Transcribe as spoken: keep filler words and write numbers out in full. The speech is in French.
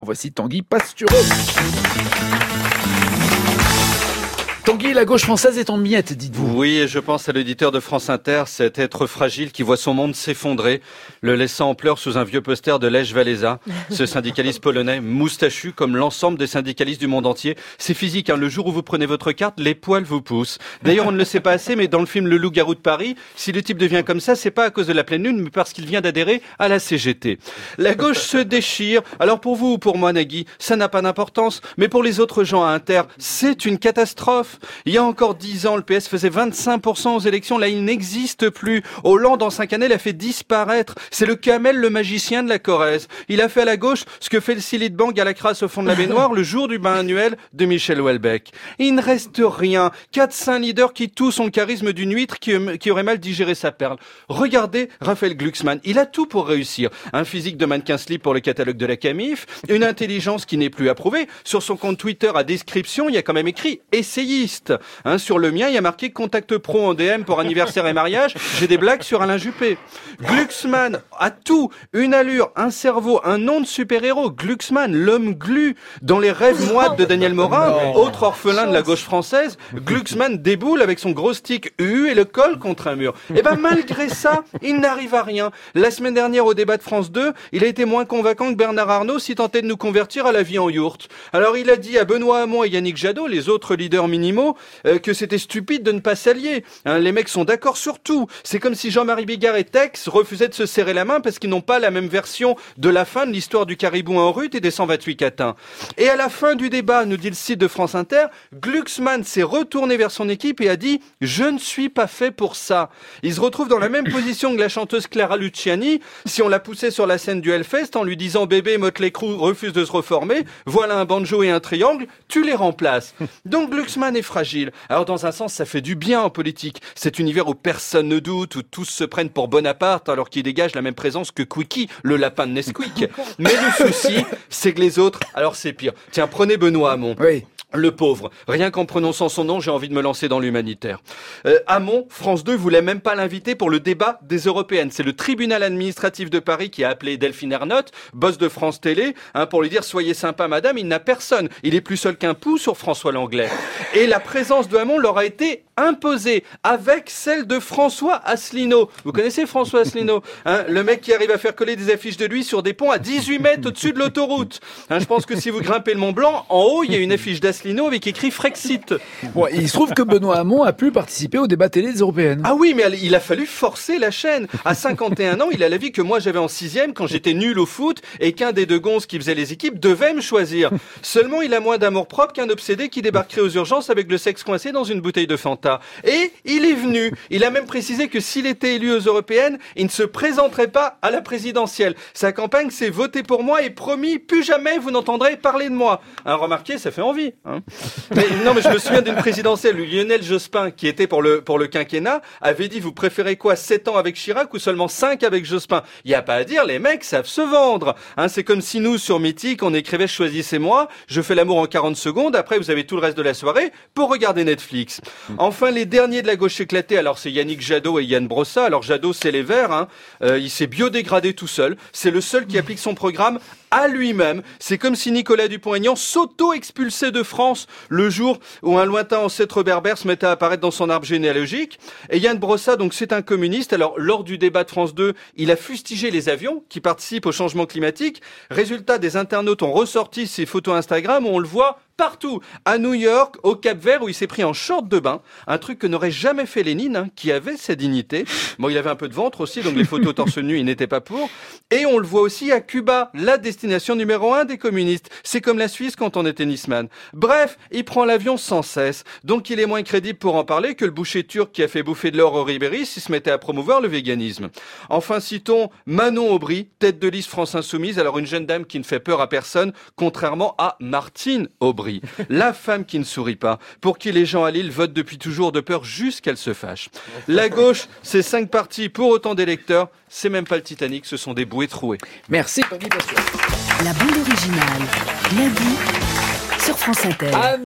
Voici Tanguy Pastureau. Tanguy, la gauche française est en miettes, dites-vous. Oui, et je pense à l'éditeur de France Inter, cet être fragile qui voit son monde s'effondrer, le laissant en pleurs sous un vieux poster de Lech Walesa. Ce syndicaliste polonais, moustachu comme l'ensemble des syndicalistes du monde entier. C'est physique, hein. Le jour où vous prenez votre carte, les poils vous poussent. D'ailleurs, on ne le sait pas assez, mais dans le film Le Loup-garou de Paris, si le type devient comme ça, c'est pas à cause de la pleine lune, mais parce qu'il vient d'adhérer à la C G T. La gauche se déchire. Alors pour vous ou pour moi, Nagui, ça n'a pas d'importance, mais pour les autres gens à Inter, c'est une catastrophe. Il y a encore dix ans, le P S faisait vingt-cinq pour cent aux élections. Là, il n'existe plus. Hollande, en cinq années, l'a fait disparaître. C'est le Camel, le magicien de la Corrèze. Il a fait à la gauche ce que fait le Silly Bang à la crasse au fond de la baignoire le jour du bain annuel de Michel Houellebecq. Il ne reste rien. Quatre saints leaders qui tous ont le charisme d'une huître qui, qui aurait mal digéré sa perle. Regardez Raphaël Glucksmann. Il a tout pour réussir. Un physique de mannequin slip pour le catalogue de la Camif. Une intelligence qui n'est plus approuvée. Sur son compte Twitter à description, il y a quand même écrit essayiste. Hein, sur le mien, il y a marqué contact pro en D M pour anniversaire et mariage. J'ai des blagues sur Alain Juppé. Glucksmann a tout. Une allure, un cerveau, un nom de super-héros. Glucksmann, l'homme glu. Dans les rêves moites de Daniel Morin, autre orphelin de la gauche française, Glucksmann déboule avec son gros stick U et le colle contre un mur. Et ben, malgré ça, il n'arrive à rien. La semaine dernière, au débat de France deux, il a été moins convaincant que Bernard Arnault si tentait de nous convertir à la vie en yourte. Alors, il a dit à Benoît Hamon et Yannick Jadot, les autres leaders minimaux, Euh, que c'était stupide de ne pas s'allier. Hein, les mecs sont d'accord sur tout. C'est comme si Jean-Marie Bigard et Tex refusaient de se serrer la main parce qu'ils n'ont pas la même version de la fin de l'histoire du caribou en rut et des cent vingt-huit catins. Et à la fin du débat, nous dit le site de France Inter, Glucksmann s'est retourné vers son équipe et a dit « Je ne suis pas fait pour ça ». Il se retrouve dans la même position que la chanteuse Clara Luciani si on la poussait sur la scène du Hellfest en lui disant « Bébé, Motley Crue refuse de se reformer, voilà un banjo et un triangle, tu les remplaces ». Donc Glucksmann est fragile. Alors dans un sens, ça fait du bien en politique. Cet univers où personne ne doute, où tous se prennent pour Bonaparte alors qu'ils dégagent la même présence que Quickie, le lapin de Nesquik. Mais le souci, c'est que les autres, alors c'est pire. Tiens, prenez Benoît Hamon. Oui. Le pauvre. Rien qu'en prononçant son nom, j'ai envie de me lancer dans l'humanitaire. Euh, Hamon, France deux voulait même pas l'inviter pour le débat des européennes. C'est le tribunal administratif de Paris qui a appelé Delphine Ernotte, boss de France Télé, hein, pour lui dire « Soyez sympa, madame, il n'a personne. Il est plus seul qu'un pou sur François Langlais. » Et la présence de Hamon leur a été imposée avec celle de François Asselineau. Vous connaissez François Asselineau, hein, le mec qui arrive à faire coller des affiches de lui sur des ponts à dix-huit mètres au-dessus de l'autoroute. Hein, je pense que si vous grimpez le Mont Blanc, en haut, il y a une affiche d'Asselineau avec écrit Frexit. Bon, il se trouve que Benoît Hamon a pu participer au débat télé des européennes. Ah oui, mais il a fallu forcer la chaîne. À cinquante et un ans, il a la vie que moi j'avais en sixième quand j'étais nul au foot et qu'un des deux gonzes qui faisaient les équipes devait me choisir. Seulement, il a moins d'amour propre qu'un obsédé qui débarquerait aux urgences avec le sexe coincé dans une bouteille de Fanta. Et il est venu. Il a même précisé que s'il était élu aux européennes, il ne se présenterait pas à la présidentielle. Sa campagne, c'est voter pour moi et promis, plus jamais vous n'entendrez parler de moi. Hein, remarquez, ça fait envie. Hein. Mais, non, mais je me souviens d'une présidentielle où Lionel Jospin, qui était pour le, pour le quinquennat, avait dit, vous préférez quoi, sept ans avec Chirac ou seulement cinq avec Jospin? Il n'y a pas à dire, les mecs savent se vendre. Hein, c'est comme si nous, sur Mythique, on écrivait choisissez-moi, je fais l'amour en quarante secondes, après vous avez tout le reste de la soirée pour regarder Netflix. Enfin, les derniers de la gauche éclatée, alors c'est Yannick Jadot et Yann Brossa. Alors Jadot, c'est les Verts, hein. euh, il s'est biodégradé tout seul. C'est le seul qui applique son programme à lui-même. C'est comme si Nicolas Dupont-Aignan s'auto-expulsait de France le jour où un lointain ancêtre berbère se mettait à apparaître dans son arbre généalogique. Et Yann Brossa, donc, c'est un communiste. Alors, lors du débat de France deux, il a fustigé les avions qui participent au changement climatique. Résultat, des internautes ont ressorti ses photos Instagram où on le voit partout. À New York, au Cap-Vert, où il s'est pris en short de bain. Un truc que n'aurait jamais fait Lénine, hein, qui avait sa dignité. Bon, il avait un peu de ventre aussi, donc les photos torse nu, il n'était pas pour. Et on le voit aussi à Cuba, la destination numéro un des communistes. C'est comme la Suisse quand on est tennisman. Bref, il prend l'avion sans cesse. Donc il est moins crédible pour en parler que le boucher turc qui a fait bouffer de l'or au Ribéry s'il se mettait à promouvoir le véganisme. Enfin, citons Manon Aubry, tête de liste France Insoumise. Alors une jeune dame qui ne fait peur à personne, contrairement à Martine Aubry. La femme qui ne sourit pas, pour qui les gens à Lille votent depuis toujours de peur jusqu'elle se fâche. La gauche, c'est cinq partis pour autant d'électeurs. C'est même pas le Titanic, ce sont des bouées trouées. Merci, Tanguy Pastureau. La bande originale, Nagui, sur France Inter.